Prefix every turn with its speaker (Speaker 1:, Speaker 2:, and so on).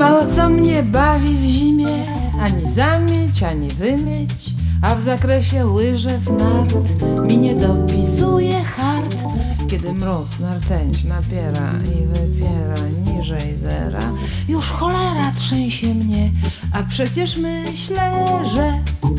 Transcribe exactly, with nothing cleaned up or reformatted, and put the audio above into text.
Speaker 1: Mało co mnie bawi w zimie, ani zamieć, ani wymieć, a w zakresie łyżew nart mi nie dopisuje hart. Kiedy mróz na rtęć napiera i wypiera niżej zera, już cholera trzęsie mnie, a przecież myślę, że